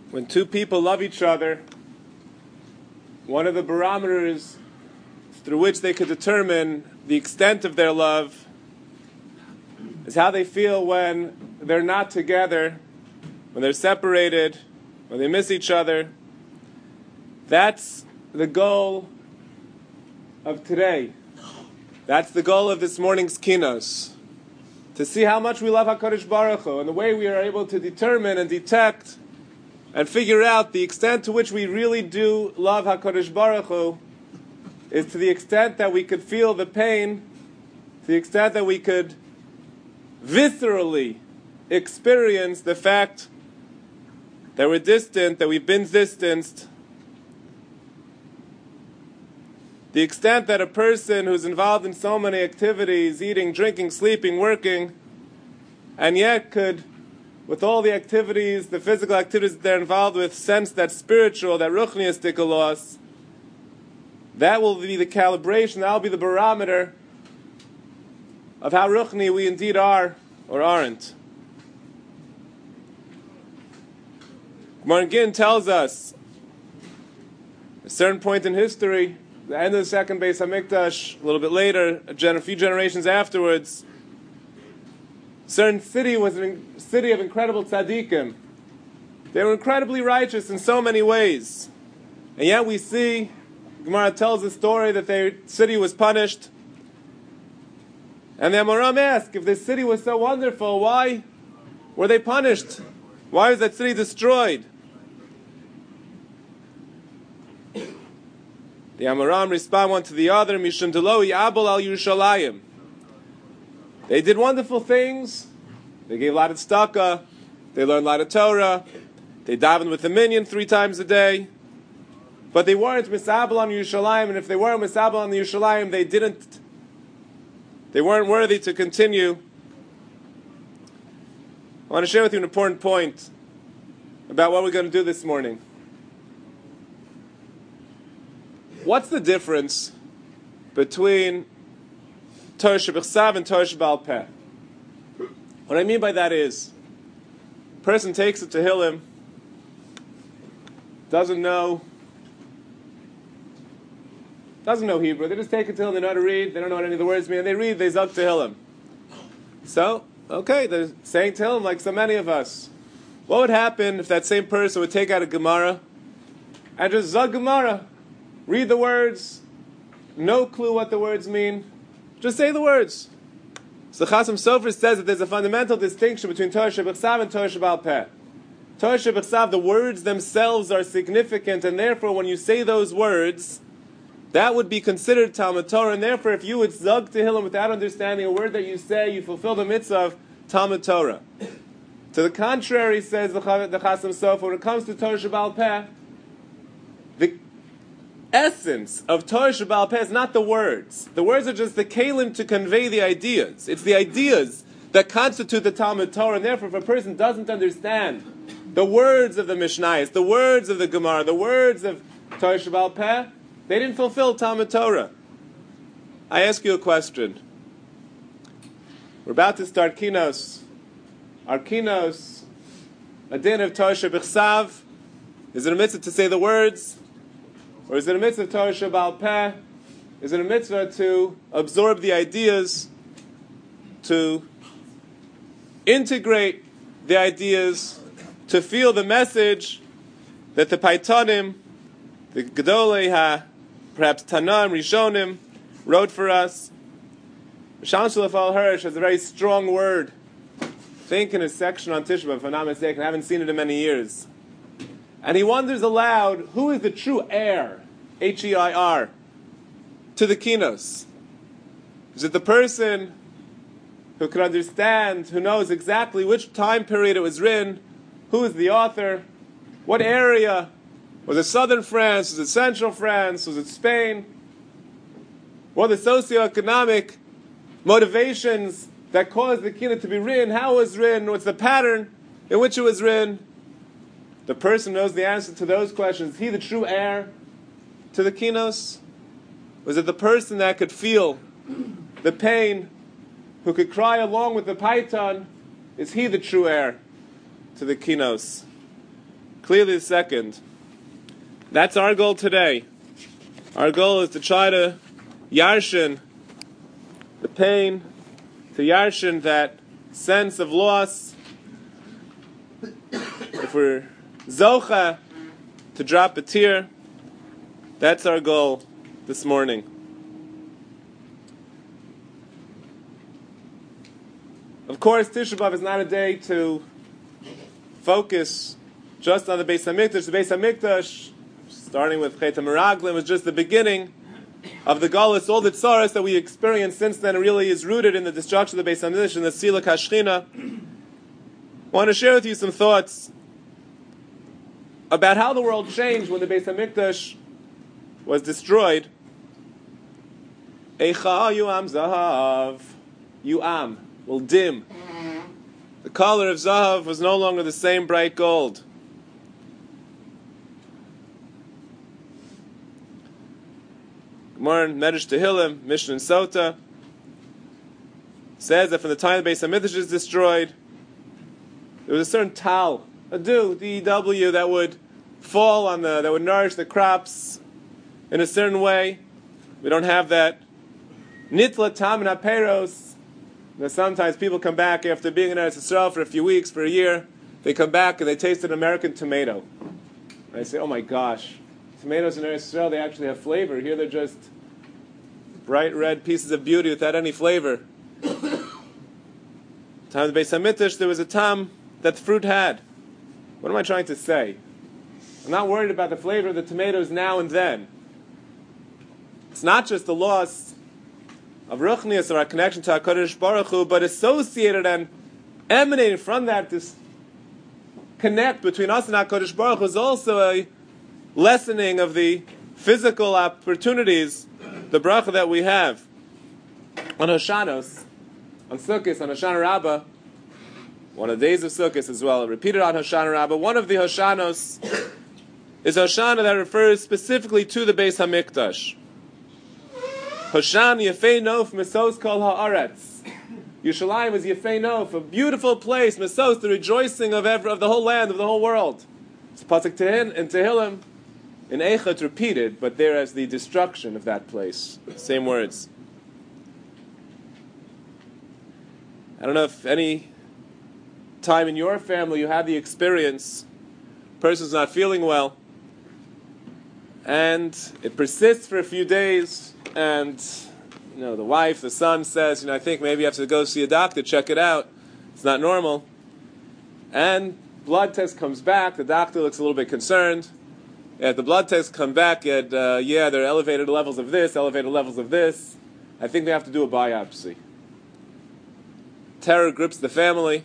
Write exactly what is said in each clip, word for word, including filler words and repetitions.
When two people love each other, one of the barometers through which they could determine the extent of their love is how they feel when they're not together, when they're separated, when they miss each other. That's the goal of today. That's the goal of this morning's kinos. To see how much we love HaKadosh Baruch Hu, and the way we are able to determine and detect and figure out the extent to which we really do love HaKadosh Baruch Hu is to the extent that we could feel the pain, to the extent that we could viscerally experience the fact that we're distant, that we've been distanced. The extent that a person who's involved in so many activities, eating, drinking, sleeping, working, and yet could, with all the activities, the physical activities that they're involved with, sense that spiritual, that ruchniistic loss, that will be the calibration, that will be the barometer of how ruchni we indeed are or aren't. Gemara Gin tells us, at a certain point in history, the end of the second Beis Hamikdash, a little bit later, a, gen- a few generations afterwards, a certain city was a city of incredible tzaddikim. They were incredibly righteous in so many ways. And yet we see, Gemara tells the story that their city was punished. And the Amoram asked, if this city was so wonderful, why were they punished? Why was that city destroyed? The Amoram respond one to the other, Mishum Delo Yabol al Yerushalayim. They did wonderful things. They gave a lot of tzedakah. They learned a lot of Torah. They davened with the minyan three times a day. But they weren't misabel on Yerushalayim, and if they weren't misabel on the Yerushalayim, they didn't. They weren't worthy to continue. I want to share with you an important point about what we're going to do this morning. What's the difference between Torah Shebechsav and Torah Sheba'al Peh? What I mean by that is, a person takes a Tehillim, doesn't know, doesn't know Hebrew. They just take a Tehillim, they know how to read, they don't know what any of the words mean, and they read, they zog Tehillim. So, okay, they're saying Tehillim like so many of us. What would happen if that same person would take out a Gemara and just zog Gemara? Read the words, no clue what the words mean, just say the words. So Chasam Sofer says that there's a fundamental distinction between Torah Shebechsav and Torah Sheba'al Peh. Torah Shebechsav, the words themselves are significant, and therefore when you say those words, that would be considered Talmud Torah, and therefore if you would zug Tehillim without understanding a word that you say, you fulfill the mitzvah of Talmud Torah. To the contrary, says the Chasam Sofer, when it comes to Torah Sheba'al Peh, the essence of Torah Sheba'al Peh is not the words. The words are just the kelim to convey the ideas. It's the ideas that constitute the Talmud Torah, and therefore if a person doesn't understand the words of the Mishnayos, the words of the Gemara, the words of Torah Sheba'al Peh, they didn't fulfill Talmud Torah. I ask you a question. We're about to start Kinos. Our Kinos, a din of Torah Shebechsav, is it a mitzvah to say the words? Or is it a mitzvah of Torah Sheba'al Peh? Is it a mitzvah to absorb the ideas, to integrate the ideas, to feel the message that the Paitanim, the Gedolei Ha, perhaps Tanam, Rishonim, wrote for us? Shalom Shalafal Hirsch has a very strong word. I think in his section on Tisha B'Av, if I'm not mistaken, I haven't seen it in many years. And he wonders aloud, who is the true heir, H E I R, to the Kinos? Is it the person who can understand, who knows exactly which time period it was written, who is the author, what area? Was it southern France? Was it central France? Was it Spain? What are the socioeconomic motivations that caused the Kinnah to be written? How it was written? What's the pattern in which it was written? The person knows the answer to those questions. Is he the true heir to the Kinos? Was it the person that could feel the pain, who could cry along with the Paitan? Is he the true heir to the Kinos? clearly the second. That's our goal today. Our goal is to try to yarshin the pain, to yarshin that sense of loss. If we're zocha to drop a tear, that's our goal this morning. Of course, Tisha B'Av is not a day to focus just on the Beis HaMikdash. The Beis HaMikdash, starting with Chet HaMeraglim, was just the beginning of the Galus. All the tzaras that we experienced since then really is rooted in the destruction of the Beis HaMikdash and the Silak HaShechina. I want to share with you some thoughts about how the world changed when the Beis HaMikdash was destroyed. Eicha Yuam Zahav. Yuam will dim. The color of Zahav was no longer the same bright gold. Gemara in Medrash Tehillim, Mishnah and Sota, says that from the time the Beis HaMikdash is destroyed, there was a certain tal, a dew, D E W, that would fall on the, that would nourish the crops in a certain way. We don't have that. Nitla tam and aperos. Now sometimes people come back after being in Eretz Yisrael for a few weeks, for a year. They come back and they taste an American tomato. And I say, oh my gosh, tomatoes in Eretz Yisrael, they actually have flavor. Here they're just bright red pieces of beauty without any flavor. Time of the Beis HaMikdash, there was a tam that the fruit had. What am I trying to say? I'm not worried about the flavor of the tomatoes now and then. It's not just the loss of Ruchnius or our connection to HaKadosh Baruch Hu, but associated and emanating from that, this connect between us and HaKadosh Baruch Hu is also a lessening of the physical opportunities, the bracha that we have. On Hoshanos, on Sukkot, on Hoshana Rabbah, one of the days of Sukkot as well, repeated on Hoshana Rabbah, one of the Hoshanos is Hoshana that refers specifically to the Beis HaMikdash. Hoshan Yefei Nof Mesos Kol Haaretz. Yerushalayim is Yefei Nof, a beautiful place, Mesos, the rejoicing of every, of the whole land, of the whole world. It's Pasuk Tehin and Tehillim, in Eichet repeated, but there as the destruction of that place. Same words. I don't know if any time in your family you had the experience, person's not feeling well, and it persists for a few days, and you know the wife, the son says, you know, I think maybe you have to go see a doctor, check it out. It's not normal. And blood test comes back. The doctor looks a little bit concerned. At the blood test come back, and uh, yeah, there are elevated levels of this, elevated levels of this. I think they have to do a biopsy. Terror grips the family.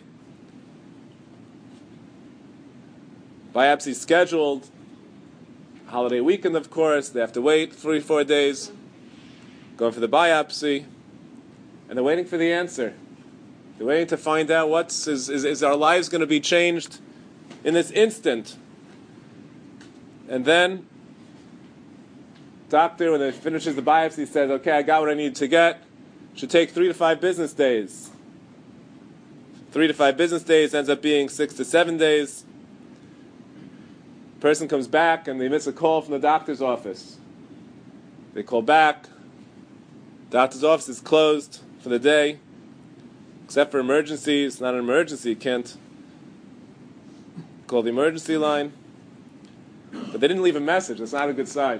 Biopsy scheduled. Holiday weekend, of course. They have to wait three, four days. Going for the biopsy. And they're waiting for the answer. They're waiting to find out what's, is, is, is our lives going to be changed in this instant. And then, doctor, when he finishes the biopsy, says, okay, I got what I need to get. Should take three to five business days. Three to five business days ends up being six to seven days. Person comes back and they miss a call from the doctor's office. They call back. Doctor's office is closed for the day. Except for emergencies. It's not an emergency. You can't call the emergency line. But they didn't leave a message. That's not a good sign.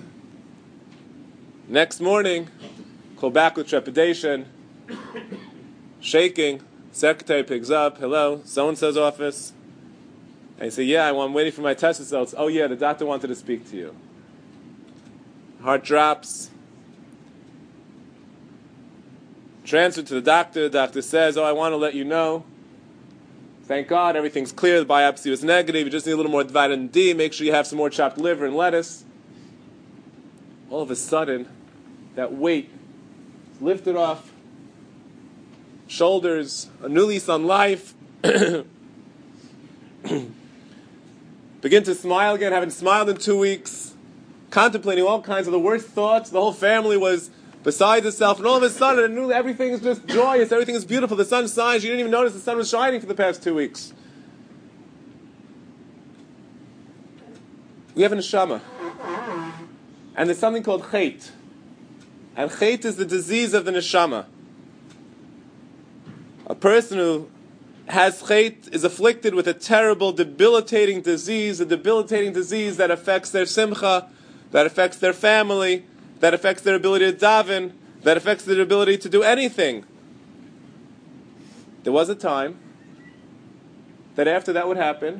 Next morning, call back with trepidation, shaking. Secretary picks up. Hello, so-and-so's office. And you say, yeah, I'm waiting for my test results. Oh, yeah, the doctor wanted to speak to you. Heart drops. Transferred to the doctor. The doctor says, oh, I want to let you know. Thank God, everything's clear. The biopsy was negative. You just need a little more vitamin D. Make sure you have some more chopped liver and lettuce. All of a sudden, that weight is lifted off. Shoulders, a new lease on life. Begin to smile again, haven't smiled in two weeks. Contemplating all kinds of the worst thoughts. The whole family was beside itself, and all of a sudden, knew everything is just joyous, everything is beautiful, the sun shines, you didn't even notice the sun was shining for the past two weeks. We have a neshama. And there's something called chait. And chait is the disease of the neshama. A person who has chait is afflicted with a terrible, debilitating disease, a debilitating disease that affects their simcha, that affects their family, that affects their ability to daven, that affects their ability to do anything. There was a time that after that would happen,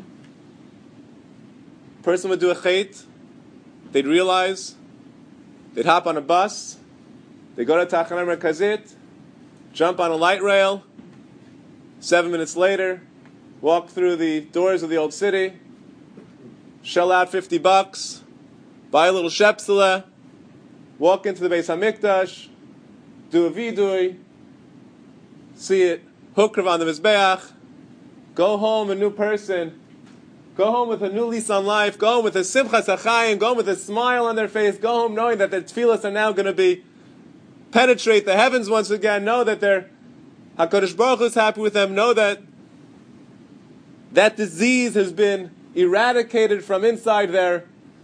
a person would do a chait, they'd realize, they'd hop on a bus, they'd go to Tachana Merkazit, jump on a light rail, seven minutes later, walk through the doors of the old city, shell out fifty bucks, buy a little shepsele, walk into the Beis HaMikdash, do a vidui, see it, hukrav on the Mizbeach, go home a new person, go home with a new lease on life, go home with a simchas achayim, go home with a smile on their face, go home knowing that their tefillas are now going to be, penetrate the heavens once again, know that their HaKadosh Baruch Hu is happy with them, know that that disease has been eradicated from inside their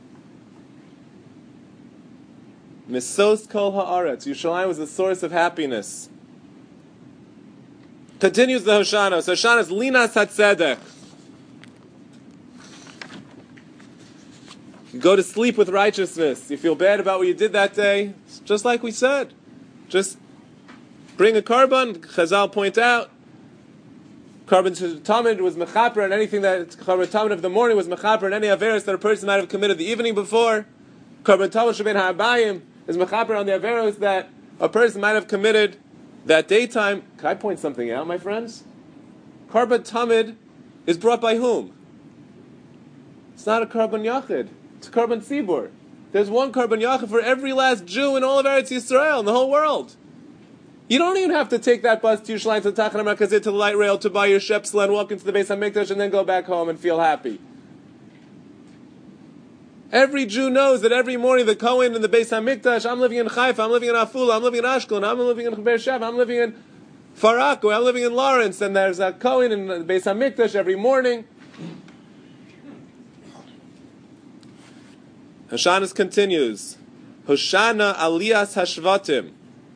Misos Kol Haaretz. Yerushalayim was the source of happiness. Continues the Hoshana. So Hoshana is Linas HaTzedek. You go to sleep with righteousness. You feel bad about what you did that day. It's just like we said. Just bring a carbon. Chazal point out. Carbon Tamid was mechaper, and anything that carbon Tamid of the morning was mechaper, and any averos that a person might have committed the evening before. Carbon Tamid Shabbat Ha'abayim is mechaper on the averos that a person might have committed that daytime. Can I point something out, my friends? Carbon Tamid is brought by whom? It's not a carbon yachid. It's a carbon tzibur. There's one carbon yachid for every last Jew in all of Eretz Yisrael, in the whole world. You don't even have to take that bus to Yerushalayim, to the Tachana Merkazit, to the light rail, to buy your shepsel and walk into the Beis HaMikdash and then go back home and feel happy. Every Jew knows that every morning the Kohen in the Beis HaMikdash, I'm living in Haifa, I'm living in Afula, I'm living in Ashkelon, I'm living in Beersheba, I'm living in Farak, I'm living in Lawrence, and there's a Kohen in the Beis HaMikdash every morning. Hoshana continues. Hoshana Aliyas Hashvatim.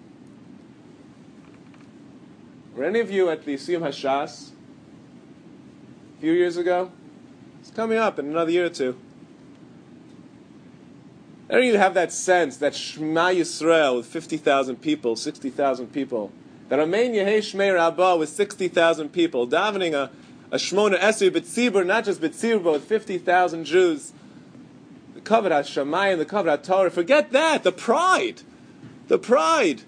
Were any of you at the Siyum Hashas a few years ago? It's coming up in another year or two. I don't even have that sense that Shema Yisrael with fifty thousand people, sixty thousand people, that Amen Yehei Shmei Rabbah with sixty thousand people, davening a, a Shmona Esrei B'tzibur, not just B'tzibur, but with fifty thousand Jews. The Kavod HaShamayim, the Kavod HaTorah, forget that, the pride, the pride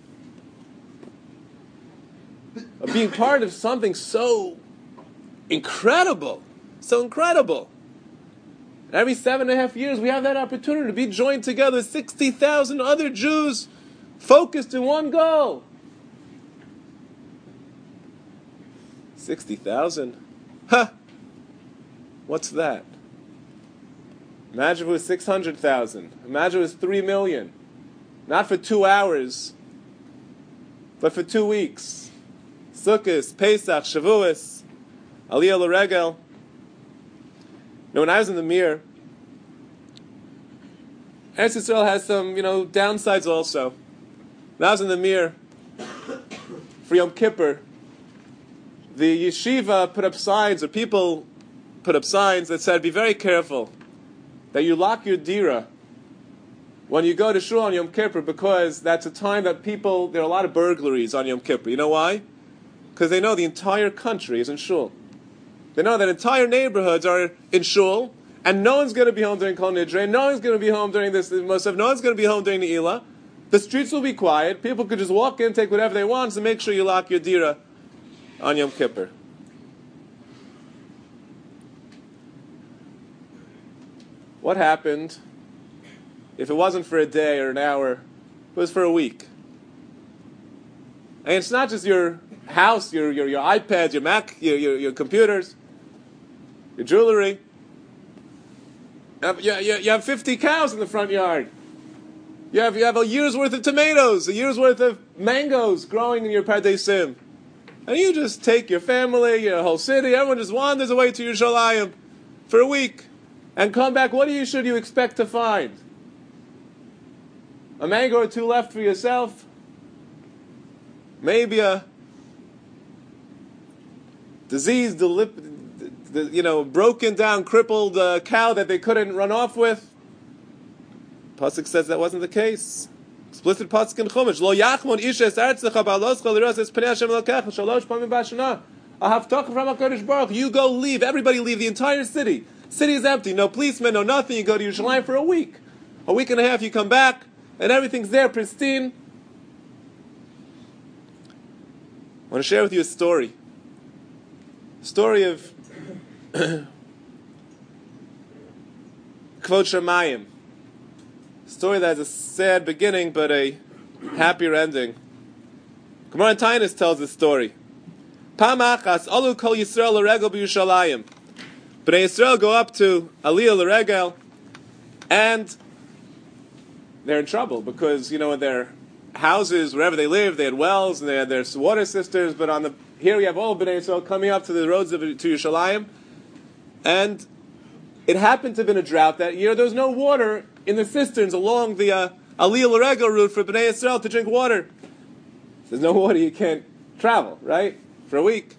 of being part of something so incredible, so incredible. And every seven and a half years we have that opportunity to be joined together with sixty thousand other Jews focused in one goal. sixty thousand? Huh! What's that? Imagine if it was six hundred thousand. Imagine it was three million. Not for two hours, but for two weeks. Sukkot, Pesach, Shavuos, Aliyah L'Regel. Now, when I was in the Mir, Eretz Yisrael has some, you know, downsides also. When I was in the Mir for Yom Kippur, the yeshiva put up signs, or people put up signs that said, be very careful that you lock your dira when you go to Shul on Yom Kippur, because that's a time that people, there are a lot of burglaries on Yom Kippur. You know why? Because they know the entire country is in Shul. They know that entire neighborhoods are in Shul, and no one's going to be home during Kol Nidre, no one's going to be home during this Musaf, no one's going to be home during the Eilah. The streets will be quiet, people could just walk in, take whatever they want, so make sure you lock your dira on Yom Kippur. What happened if it wasn't for a day or an hour, it was for a week? And it's not just your house, your your, your iPads, your Mac, your, your your computers, your jewelry. You have, you, you have fifty cows in the front yard. You have you have a year's worth of tomatoes, a year's worth of mangoes growing in your Pardesim. And you just take your family, your whole city, everyone just wanders away to Yerushalayim for a week. and come back, what do you should you expect to find? A mango or two left for yourself? Maybe a diseased, you know, broken down, crippled uh, cow that they couldn't run off with? Pasuk says that wasn't the case. Explicit pasuk in Chumash. Lo yachmon ish es artzecha ba'aloscha liras es pnei Hashem elokecha shalosh pamim b'ashana. A haftacha from HaKadosh Baruch. You go leave. Everybody leave the entire city. City is empty. No policemen, no nothing. You go to Yerushalayim for a week. A week and a half, you come back, and everything's there, pristine. I want to share with you a story. A story of Kvod Shamayim. A story that has a sad beginning, but a happier ending. Gemara Tainus tells this story. Pam achas alu kol Yisrael l'regel b'Yerushalayim. Bnei Yisrael go up to Aliyah l'regel, and they're in trouble because, you know, in their houses, wherever they live, they had wells and they had their water cisterns. But on the here we have all Bnei Yisrael coming up to the roads of to Yerushalayim, and it happened to have been a drought that year. There was no water in the cisterns along the uh, Aliyah l'regel route for Bnei Yisrael to drink water. If there's no water, you can't travel, right? For a week.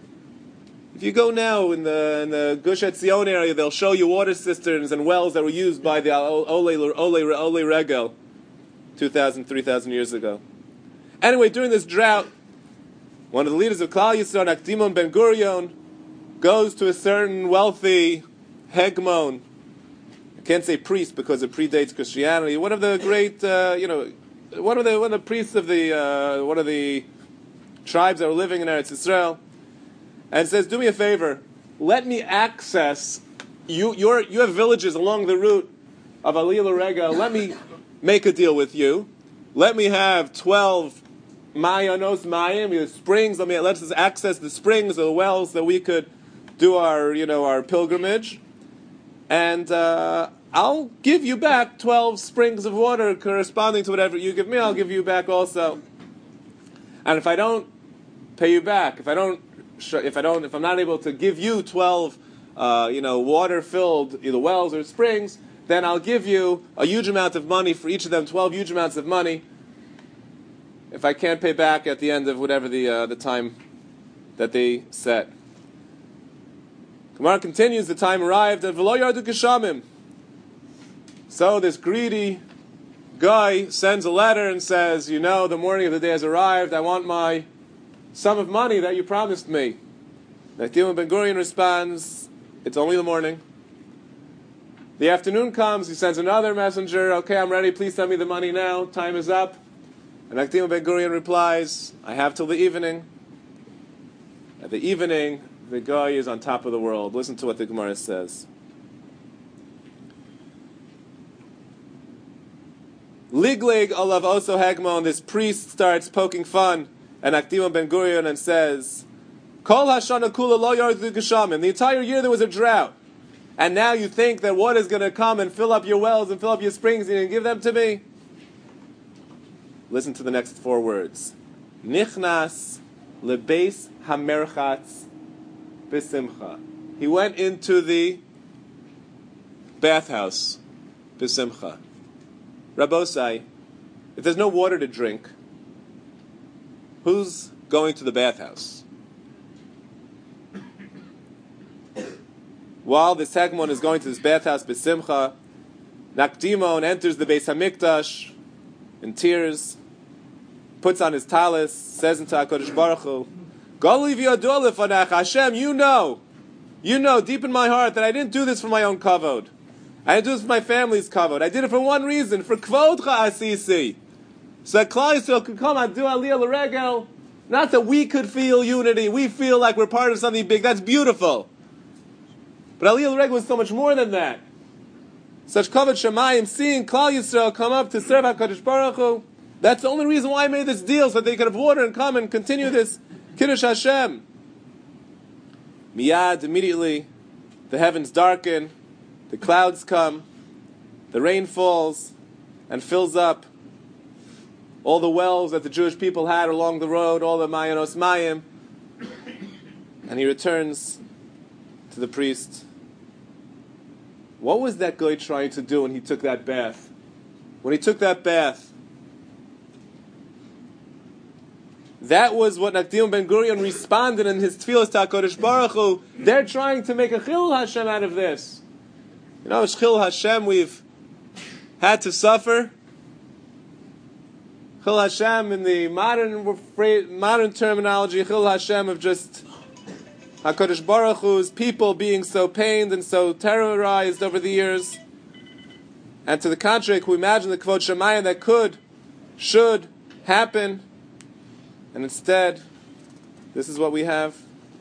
If you go now in the in the Gush Etzion area, they'll show you water cisterns and wells that were used by the Ole Ole Ole Regel two thousand, three thousand years ago. Anyway, during this drought, one of the leaders of Klal Yisrael, Akdimon Ben Gurion, goes to a certain wealthy hegemon. I can't say priest because it predates Christianity. One of the great, uh, you know, one of the one of the priests of the uh, one of the tribes that were living in Eretz Yisrael, and says, "Do me a favor, let me access you. Your you have villages along the route of Aliyah l'regel. Let me make a deal with you. Let me have twelve mayanos mayim, springs. Let me let us access the springs or the wells that we could do our you know our pilgrimage, and uh, I'll give you back twelve springs of water corresponding to whatever you give me. I'll give you back also. And if I don't pay you back, if I don't, if I don't, if I'm not able to give you twelve, uh, you know, water-filled either wells or springs, then I'll give you a huge amount of money for each of them, twelve huge amounts of money. If I can't pay back at the end of whatever the uh, the time that they set." Gemara continues. The time arrived, and v'lo yardu geshamim. So this greedy guy sends a letter and says, "You know, the morning of the day has arrived. I want my sum of money that you promised me." Nachman Ben Gurion responds, "It's only the morning." The afternoon comes, he sends another messenger, "Okay, I'm ready, please send me the money now, time is up." And Nachman Ben Gurion replies, "I have till the evening." At the evening, the guy is on top of the world. Listen to what the Gemara says. Ligleg alav oso hegmon, this priest starts poking fun and Nachman Ben Gurion and says, "Kol hashana kula lo yardu geshamim." The entire year there was a drought, and now you think that water is going to come and fill up your wells and fill up your springs and give them to me? Listen to the next four words. Nichnas lebeis hamerchatz b'simcha. He went into the bathhouse b'simcha. Rabbosai, if there's no water to drink, who's going to the bathhouse? While this Hegmon is going to this bathhouse b'simcha, Nakdimon enters the Beis Hamikdash in tears, puts on his talis, says into HaKadosh Baruch Hu, "Goli v'yadol lefanach, Hashem, you know, you know deep in my heart that I didn't do this for my own kavod. I didn't do this for my family's kavod. I did it for one reason, for kvodcha asisi, so that Klal Yisrael could come and do Aliyah l'regel. Not that we could feel unity, we feel like we're part of something big. That's beautiful. But Aliyah l'regel was so much more than that. Such kavod shemayim, seeing Klal Yisrael come up to serve HaKadosh Baruch Hu, that's the only reason why I made this deal, so that they could have water and come and continue this Kiddush Hashem." Miyad, immediately, the heavens darken, the clouds come, the rain falls, and fills up all the wells that the Jewish people had along the road, all the Mayanos Mayim, and he returns to the priest. What was that guy trying to do when he took that bath? When he took that bath, that was what Nakdim Ben Gurion responded in his Tfilas HaKadosh Baruch Hu. They're trying to make a Chil Hashem out of this. You know, Chil Hashem we've had to suffer. Chil Hashem in the modern modern terminology, Chil Hashem of just HaKadosh Baruch Hu's people being so pained and so terrorized over the years. And to the contrary, can we imagine the Kvod Shemayim that could, should happen? And instead, this is what we have.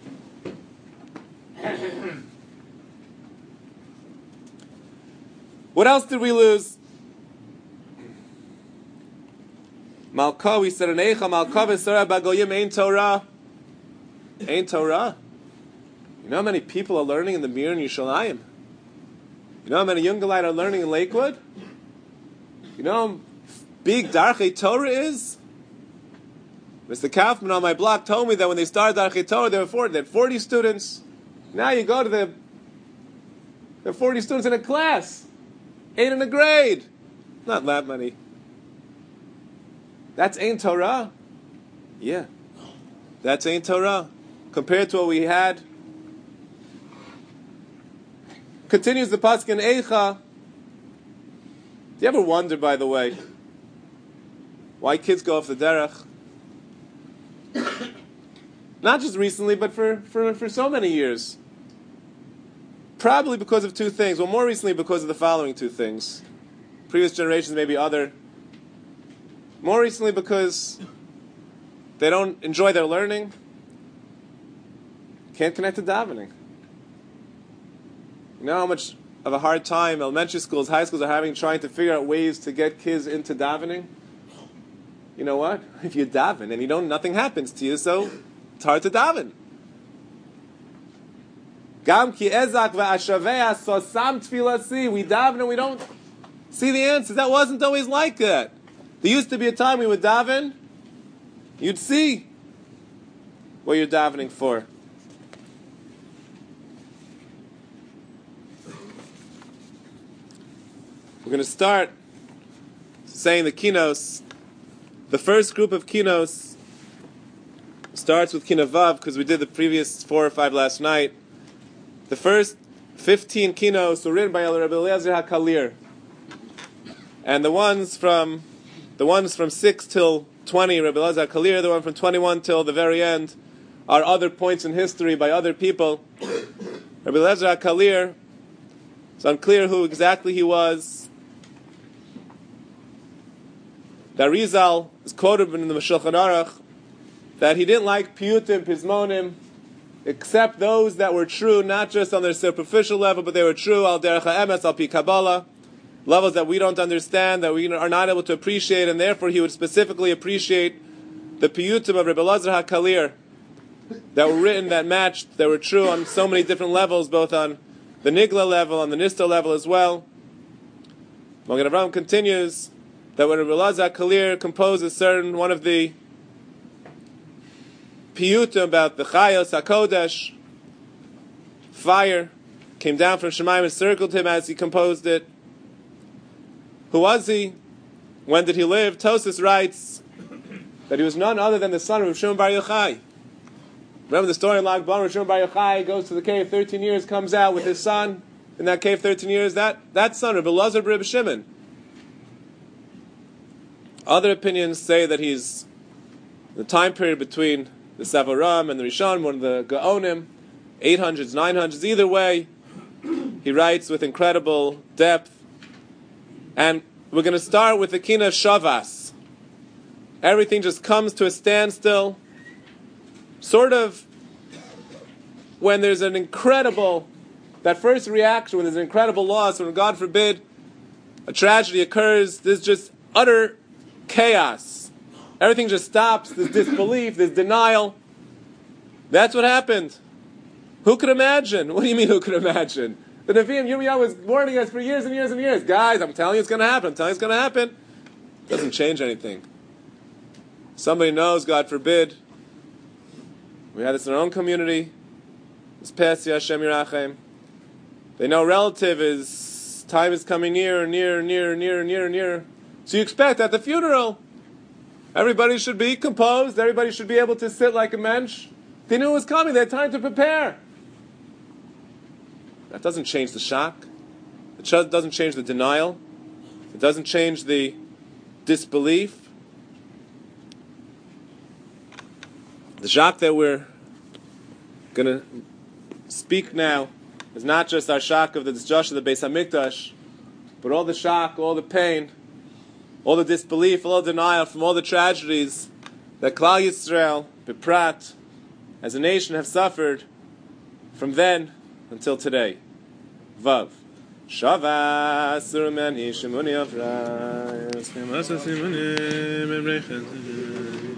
What else did we lose? Malka, we said, Eicha Malka v'Sara Bagoyim Ein Torah. Ein Torah. You know how many people are learning in the Mir in Yerushalayim? You know how many Yungalite are learning in Lakewood? You know how big Darchei Torah is? Mister Kaufman on my blog told me that when they started Darchei Torah, there were forty, they had forty students. Now you go to the, there are forty students in a class. Eight in a grade. Not that many. That's Ein Torah? Yeah. That's Ein Torah. Compared to what we had. Continues the pasuk in Eicha. Do you ever wonder, by the way, why kids go off the derech? Not just recently, but for, for, for so many years. Probably because of two things. Well, more recently because of the following two things. Previous generations, maybe other. More recently because they don't enjoy their learning. Can't connect to davening. You know how much of a hard time elementary schools, high schools are having trying to figure out ways to get kids into davening? You know what? If you daven and you don't, nothing happens to you, so it's hard to daven. Gam ki ezak ve'ashaveh sosam tfilasi. We daven and we don't see the answers. That wasn't always like that. There used to be a time we would daven, you'd see what you're davening for. We're going to start saying the kinos. The first group of kinos starts with kinavav because we did the previous four or five last night. The first fifteen kinos were written by Rabbi Eliezer HaKalir, and the ones from the ones from six till twenty, Rabbi Eliezer HaKalir, the one from twenty-one till the very end, are other points in history by other people. Rabbi Eliezer HaKalir, it's unclear who exactly he was. That Rizal is quoted in the Shulchan Aruch that he didn't like piyutim, pizmonim, except those that were true, not just on their superficial level, but they were true al derech ha'emes, al pi Kabbalah, levels that we don't understand, that we are not able to appreciate, and therefore he would specifically appreciate the piyutim of Rebbe Elazar HaKalir that were written, that matched, that were true on so many different levels, both on the Nigla level, on the Nisto level as well. Magen Avraham continues that when Rebbe Elazar HaKalir composes certain, one of the piyutim about the Chayos HaKodesh, fire came down from Shemayim and circled him as he composed it. Who was he? When did he live? Tosas writes that he was none other than the son of Rav Shimon Bar Yochai. Remember the story in Lag B'Omer, Rav Shimon Bar Yochai goes to the cave thirteen years, comes out with his son in that cave thirteen years. That, that son, Rebbe Elazar Bar Shimon. Other opinions say that he's the time period between the Savaram and the Rishon, one of the Gaonim, eight hundreds, nine hundreds, either way, he writes with incredible depth. And we're going to start with the Kina Shavas. Everything just comes to a standstill. Sort of when there's an incredible, that first reaction, when there's an incredible loss, when God forbid a tragedy occurs, there's just utter chaos. Everything just stops. There's disbelief, there's denial. That's what happened. Who could imagine? What do you mean, who could imagine? The Nevi'im, Yirmiyahu was warning us for years and years and years. Guys, I'm telling you it's going to happen. I'm telling you it's going to happen. It doesn't change anything. Somebody knows, God forbid. We had this in our own community. This past year, Hashem Yirachem. They know a relative is time is coming nearer, nearer, nearer, nearer, nearer, nearer. So you expect at the funeral, everybody should be composed, everybody should be able to sit like a mensch. They knew it was coming, they had time to prepare. That doesn't change the shock. It doesn't change the denial. It doesn't change the disbelief. The shock that we're going to speak now is not just our shock of the destruction of the Beis HaMikdash, but all the shock, all the pain, all the disbelief, all the denial from all the tragedies that Klal Yisrael, Biprat, as a nation have suffered from then until today. Vav. Shavas Surmani Shimoni Avra Simasa Simoni Membrechet